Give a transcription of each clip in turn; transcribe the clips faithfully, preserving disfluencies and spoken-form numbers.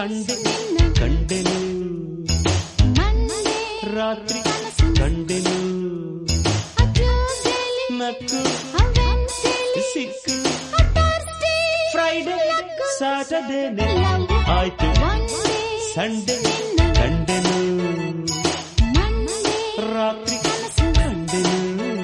Sunday ಕಂಡೆನು ರಾತ್ರಿ ಕಂಡೆನು ನಕ್ಕು ಸಿಕ್ಕು ಫ್ರೈಡೆ ಸ್ಯಾಟರ್ಡೇನೆ ಆಯ್ತು ಸಂಡೆ ಕಂಡೆನು ರಾತ್ರಿ ಕಂಡೆನು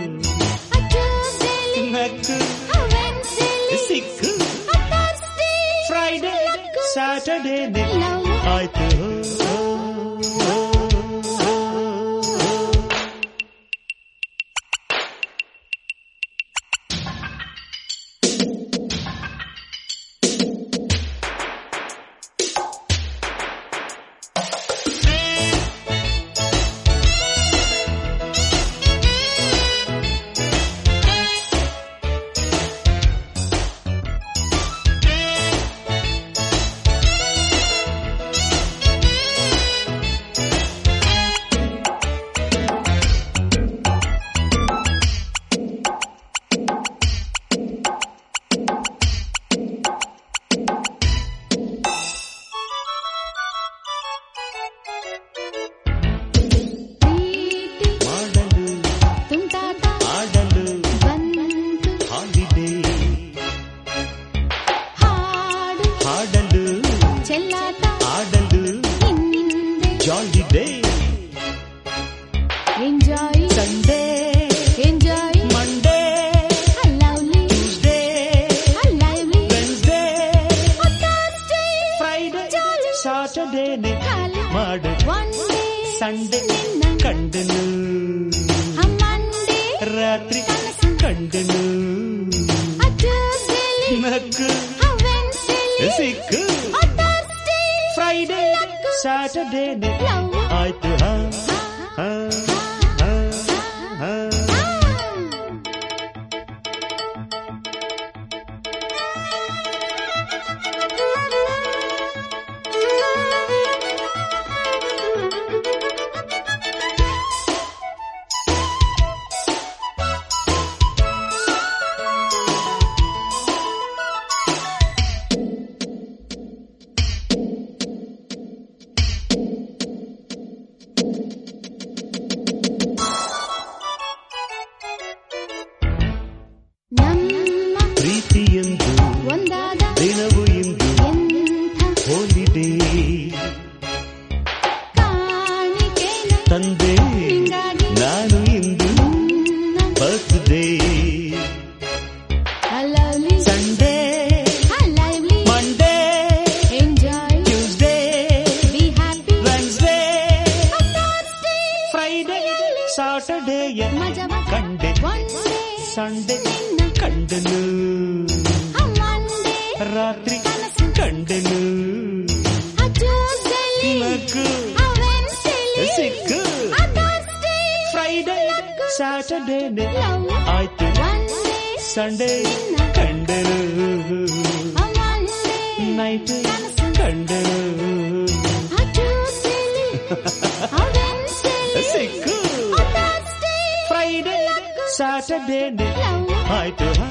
ನಕ್ಕು ಸಿಕ್ಕು ಫ್ರೈಡೆ ಸ್ಯಾಟರ್ಡೇನೆ ಆಯ್ತು ಸಂಡೆ ಕಂಡನು ರಾತ್ರಿ ಕಂಡನು ನಕ್ಕು ಸಿಕ್ಕು ಫ್ರೈಡೆ ಸ್ಯಾಟರ್ಡೇನೆ ಆಯ್ತು ಹಾ ಹಾ ಹಾ ಪ್ರೀತಿಯೆಂದು ದಿನವು ಇಂದು ಹೋಲಿಡೆ ತಂದೆ ನಾನು ಇಂದು birthday Sunday Monday Tuesday Wednesday Friday Saturday ಕಂಡೆ ಸಂಡೇ ಕಂಡನು ರಾತ್ರಿ ಕಂಡನು ನಕ್ಕು ಸಿಕ್ಕು ಫ್ರೈಡೆ ಸ್ಯಾಟರ್ಡೇನೆ ಆಯ್ತು ಸಂಡೇ ಕಂಡನು ನೈಟ್ ಕಂಡನು ಸಿಕ್ಕು ಫ್ರೈಡೆ ಸ್ಯಾಟರ್ಡೇನೆ ಆಯ್ತು